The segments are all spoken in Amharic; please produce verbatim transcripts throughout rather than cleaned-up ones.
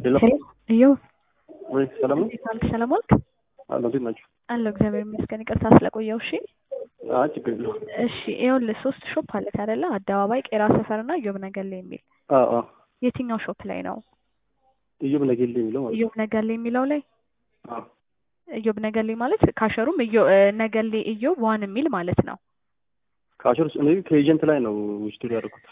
ሄሎ እዮ ወይ ሰላም ነው? እንዴት ዋልክ? ሰላም ዋልክ? አሎ እንዴት ናችሁ? አለሁ እግዚአብሔር ይመስገን። ይቅርታ ስለቆየው። እሺ አይ ችግር የለውም። እሺ ይኸውልህ ሶስት ሾፕ አለክ አይደለ? አደባባይ፣ ቄራ ሰፈርና ኢዮብ ነገሌ የሚል አዎ አዎ የትኛው ሾፕ ላይ ነው? ኢዮብ ነገሌ የሚለው ማለት ነው። ኢዮብ ነገሌ የሚለው ላይ አዎ ኢዮብ ነገሌ ማለት ካሸሩም ኢዮ ነገሌ ኢዮብ ዋን የሚል ማለት ነው። ካሽር እኔ ከኤጀንት ላይ ነው ውስጥ ያደረኩት።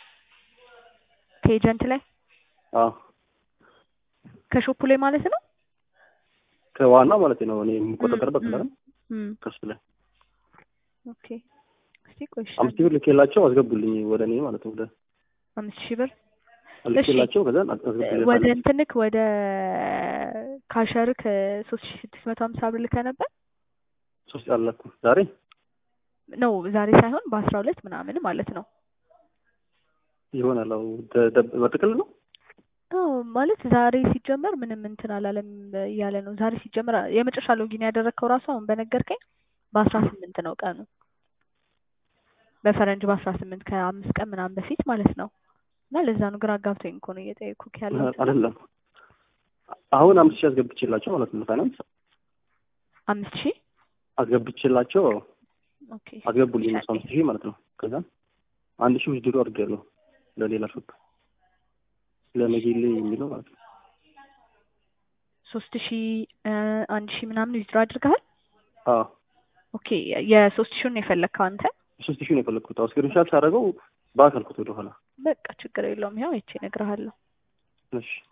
ከኤጀንት ላይ አዎ ከሾፑ ላይ ማለት ነው። ከዋና ማለት ነው እኔ የምቆጣጠርበት ነው እም ከሱ ላይ ኦኬ። እስቲ ቆይ እሺ አምስት ብር ልኬላቸው አስገቡልኝ ወደ እኔ ማለት ነው። ወደ አምስት ሺህ ብር ልኬላቸው ከዛ አስገቡልኝ ወደ እንትንክ ወደ ካሸርክ ሶስት ሺህ ስድስት መቶ ሀምሳ ብር ልከህ ነበር? ሶስት አላኩ ዛሬ ነው ዛሬ ሳይሆን በአስራ ሁለት ምናምን ማለት ነው ይሆናል። አዎ በጥቅል ነው። አዎ ማለት ዛሬ ሲጀመር ምንም እንትን አላለም እያለ ነው። ዛሬ ሲጀመር የመጨረሻ ሎጊን ያደረግከው ራሱ አሁን በነገርከኝ በአስራ ስምንት ነው ቀኑ፣ በፈረንጅ በአስራ ስምንት ከአምስት ቀን ምናምን በፊት ማለት ነው። እና ለዛ ነው ግራ አጋብቶኝ እኮ ነው እየጠየኩህ ያለው። አይደለም አሁን አምስት ሺህ አስገብቼላቸው ማለት ነው። ፋይናንስ አምስት ሺህ አስገብቼላቸው ኦኬ አስገቡልኝ ነው አምስት ሺህ ማለት ነው። ከዛ አንድ ሺህ ውስጥ ድሮ አድርጌያለሁ ለሌላ ሾፕ ለነገሌ የሚለው ማለት ነው። ሶስት ሺህ አንድ ሺህ ምናምን ዊዝድሮ አድርገሃል? አዎ ኦኬ የሶስት ሺውን ነው የፈለግከው አንተ? ሶስት ሺህ ነው የፈለግኩት። አዎ ስክሪንሻት ሳደርገው ባክ አልኩት ወደ ኋላ። በቃ ችግር የለውም ያው አይቼ እነግርሃለሁ። እሺ